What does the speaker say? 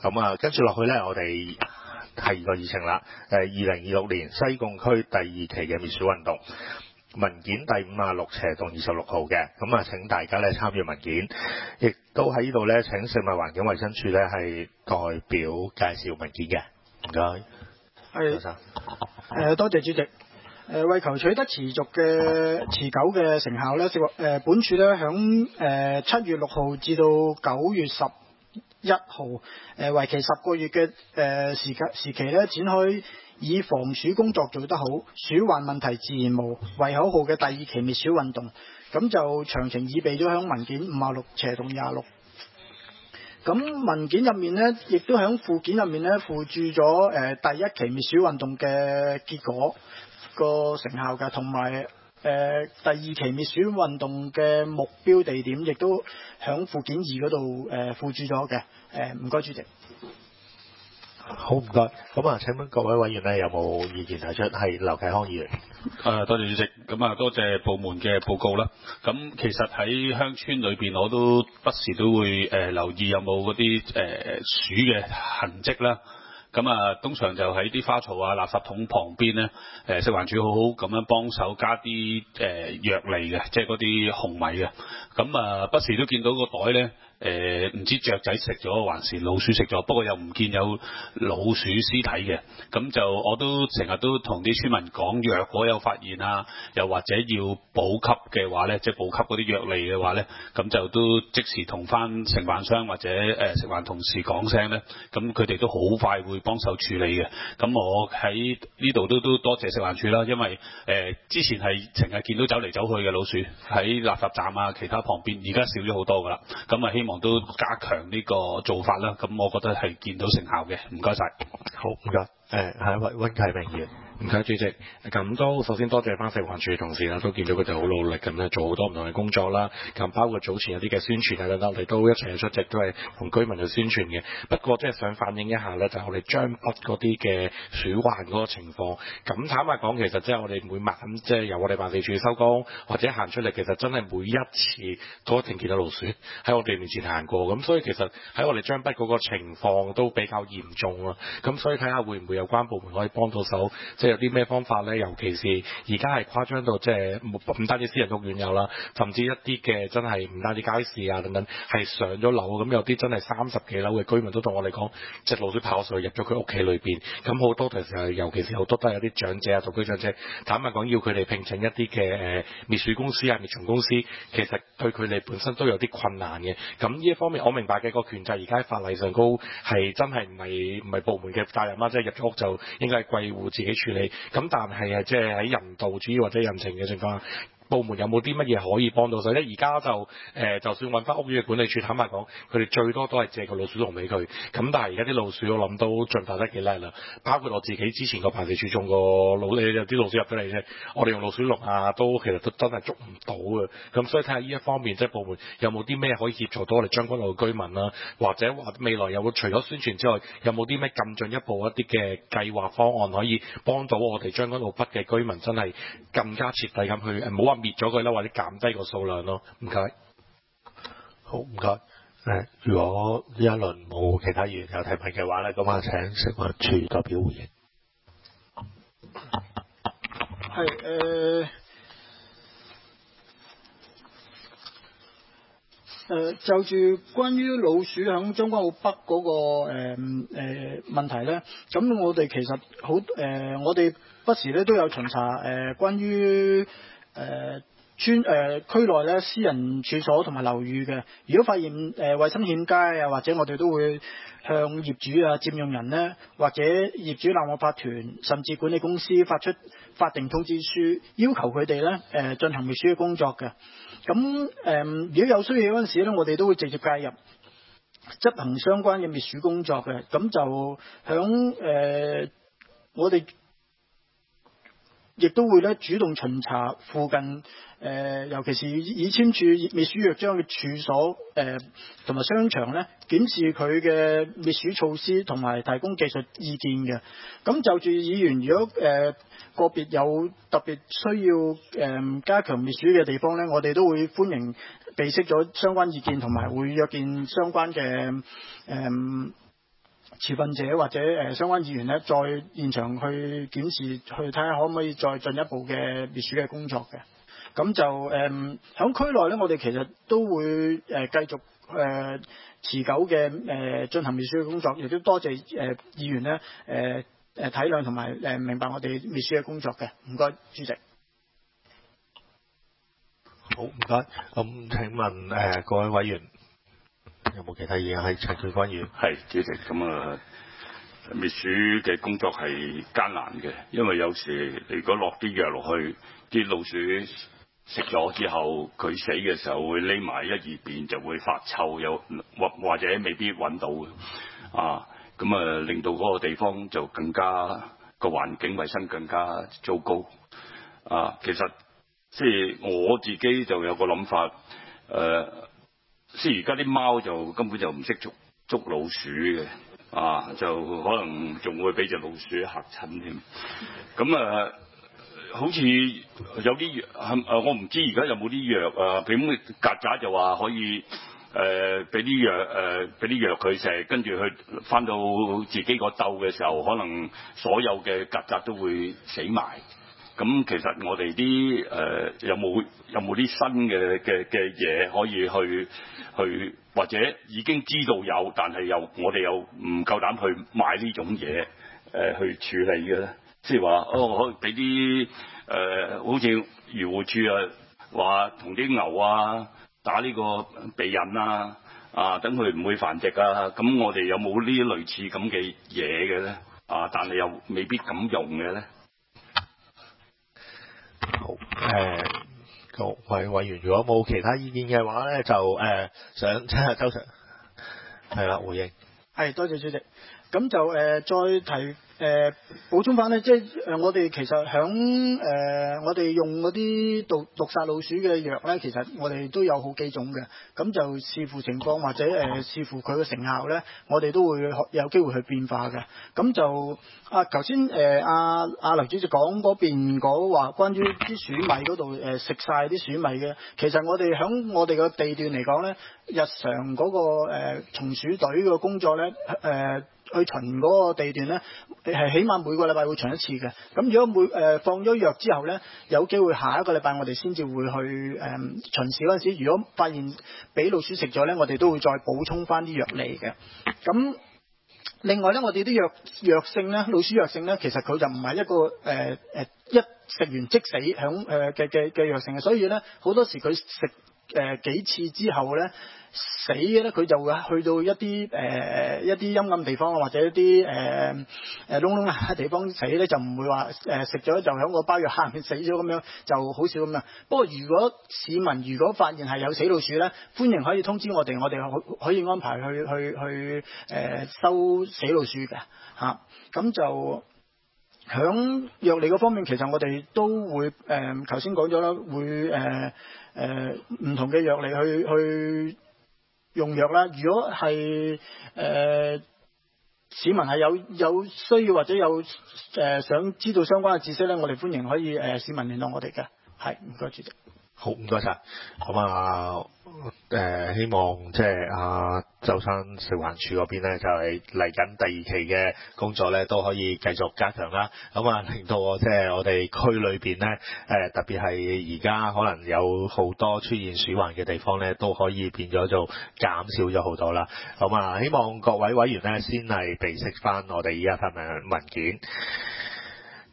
咁啊，跟住落去咧，我哋第二個議程啦。2026年西貢區第2期嘅滅鼠運動文件第56/26號嘅，咁啊，請大家咧參閱文件，亦都喺呢度咧請食物環境衞生署咧係代表介紹文件嘅，唔該。 多謝主席。為求取得持久嘅成效咧，本署咧響7月6號至到9月11號，為期10個月嘅時期咧，展開以防鼠工作做得好，鼠患問題自然無為口號嘅第2期滅鼠運動。咁就詳情已備咗響文件56/26。咁文件入面咧，亦都響附件入面咧附注咗第1期滅鼠運動嘅結果個成效嘅，同埋第2期滅鼠運動嘅目標地點，亦都響附件2嗰度附注咗嘅。唔該主席。 好，唔該。咁啊，請問各位委員咧有冇意見提出？係劉啟康議員。 多謝主席。咁啊，多謝部門嘅報告啦。咁其實喺鄉村裏邊，我都不時都會留意有冇嗰啲鼠嘅痕跡啦。咁啊，通常就喺啲花槽啊、垃圾桶旁邊咧，食環署好好咁樣幫手加啲藥嚟嘅，即係嗰啲紅米嘅。咁啊，不時都見到個袋咧。唔知雀仔食咗還是老鼠食咗，不過又唔見有老鼠屍體嘅。咁就我都成日都同啲村民講，若果有發現啊，又或者要補給嘅話咧，即係補給嗰啲藥嚟嘅話咧，咁就都即時同翻承辦商或者食環同事講聲咧，咁佢哋都好快會幫手處理嘅。咁我喺呢度都多謝食環署啦，因為之前係成日見到走嚟走去嘅老鼠喺垃圾站啊其他旁邊，而家少咗好多噶啦。咁啊希望都加強呢個做法啦，咁我覺得係見到成效嘅，唔該晒。 好，唔該。下一位溫啟明議員。 唔該主席，咁都首先多謝翻食環署嘅同事啦，都見到佢哋好努力咁樣做好多唔同嘅工作啦。咁包括早前有啲嘅宣傳啊等等，我哋都一齊出席，都係同居民去宣傳嘅。不過即係想反映一下咧，就係我哋將北嗰啲嘅鼠患嗰個情況。咁坦白講，其實即係我哋每晚即係由我哋辦事處收工或者行出嚟，其實真係每一次都一定見到老鼠喺我哋面前行過。咁所以其實喺我哋將北嗰個情況都比較嚴重啊。咁所以睇下會唔會有關部門可以幫到手，即係有啲咩方法咧？尤其是而家係誇張到即係唔單止私人屋苑有啦，甚至一啲嘅真係唔單止街市啊等等係上咗樓，咁有啲真係30幾樓嘅居民都同我哋講，隻老鼠跑上去入咗佢屋企裏邊。咁好多其實尤其是好多都係有啲長者啊、獨居長者，坦白講要佢哋聘請一啲嘅滅鼠公司啊、滅蟲公司，其實對佢哋本身都有啲困難嘅。咁呢一方面我明白嘅，個權責而家喺法例上高係真係唔係部門嘅責任啦，即係入咗屋就應該係貴戶自己處理。咁但係即係喺人道主義或者人情嘅情況下，部門有冇啲乜嘢可以幫到手咧？而家就算揾翻屋苑嘅管理處，坦白講，佢哋最多都係借個老鼠籠俾佢。咁但係而家啲老鼠我諗都進化得幾叻啦。包括我自己之前個辦事處種個有啲老鼠入咗嚟啫，我哋用老鼠籠啊，其實都真係捉唔到嘅。咁所以睇下呢一方面，即係部門有冇啲咩可以協助到我哋將軍澳嘅居民啦，或者話未來有冇除咗宣傳之外，有冇啲咩更進一步一啲嘅計劃方案可以幫到我哋將軍澳北嘅居民，真係更加徹底咁去唔好話滅咗佢啦，或者減低個數量咯。唔該。 好，唔該。如果呢一輪冇其他議員有提問嘅話咧，咁啊請食環署代表回應。 就住關於老鼠響將軍澳北嗰個問題咧，咁我哋其實我哋不時咧都有巡查關於區內咧私人處所同埋樓宇嘅，如果發現衛生欠佳啊，或者我哋都會向業主啊、佔用人咧，或者業主立案法團甚至管理公司發出法定通知書，要求佢哋咧進行滅鼠嘅工作嘅。咁如果有需要嗰陣時咧，我哋都會直接介入執行相關嘅滅鼠工作嘅。咁就響我哋亦都會咧主動巡查附近尤其是已簽署滅鼠約章嘅處所同埋商場咧，檢視佢嘅滅鼠措施同埋提供技術意見嘅。咁就住議員如果個別有特別需要加強滅鼠嘅地方咧，我哋都會歡迎備悉咗相關意見，同埋會約見相關嘅持份者或者相關議員咧，再現場去檢視，去睇下可唔可以再進一步嘅滅鼠嘅工作嘅。咁就喺區內咧，我哋其實都會繼續持久嘅進行滅鼠嘅工作，亦都多謝議員咧體諒同埋明白我哋滅鼠嘅工作嘅。唔該，主席。 好，唔該。咁請問各位委員有冇其他意見？係陳沛君議員。 係主席，咁滅鼠嘅工作係艱難嘅，因為有時如果落啲藥落去，啲老鼠食咗之後，佢死嘅時候會匿埋一二邊，就會發臭，或者未必揾到啊。咁令到嗰個地方就更加個環境衞生更加糟糕啊。其實即係我自己就有個諗法，即係而家啲貓就根本就唔識捉老鼠嘅啊，就可能仲會俾隻老鼠嚇親添。咁好似有啲藥，我唔知而家有冇啲藥啊？譬如曱甴就話可以俾啲藥佢食，跟住佢翻到自己個竇嘅時候，可能所有嘅曱甴都會死埋。咁其實我哋啲有冇啲新嘅嘢可以去或者已經知道有，但係我哋又唔夠膽去買呢種嘢去處理嘅咧？即係話可以俾啲好似漁護署話同啲牛啊打呢個避孕啊等佢唔會繁殖啊。咁我哋有冇呢類似咁嘅嘢嘅咧？但係又未必咁用嘅咧？ 好，各位委員，如果冇其他意見嘅話咧，就想聽下周 Sir 係啦回應。 係，多謝主席。咁就再提補充翻咧，即係我哋其實響我哋用嗰啲毒殺老鼠嘅藥咧，其實我哋都有好幾種嘅。咁就視乎情況或者視乎佢嘅成效咧，我哋都會有機會去變化嘅。咁就頭先阿劉主席講嗰邊講話關於啲鼠米嗰度食晒啲鼠米嘅，其實我哋響我哋個地段嚟講咧，日常嗰個松鼠隊嘅工作咧去巡嗰個地段咧，係起碼每個禮拜會巡一次嘅。咁如果放咗藥之後咧，有機會下一個禮拜我哋先至會去巡視嗰陣時，如果發現俾老鼠食咗咧，我哋都會再補充翻啲藥嚟嘅。咁另外咧，我哋啲藥性咧，老鼠藥性咧，其實佢就唔係一個一食完即死響嘅藥性嘅，所以咧好多時佢食幾次之後咧，死嘅咧，佢就會去到一啲陰暗地方或者一啲窿窿嘅地方死咧，就唔會話食咗就喺個包藥下面死咗咁樣，就好少咁樣。不過如果市民如果發現係有死老鼠咧，歡迎可以通知我哋可以安排去收死老鼠嘅嚇。咁就響藥理嗰方面，其實我哋都會頭先講咗啦，會唔同嘅藥理去用藥啦。如果係市民係有需要或者有想知道相關嘅知識咧，我哋歡迎可以市民聯絡我哋嘅。係，唔該主席。 好，唔該晒。咁希望即係舟山食環署嗰邊咧，就係嚟緊第二期嘅工作咧，都可以繼續加強啦。令到即係我哋區裏邊咧，特別係而家可能有好多出現鼠患嘅地方咧，都可以變咗做減少咗好多啦。希望各位委員咧，先係備悉翻我哋依家份文件。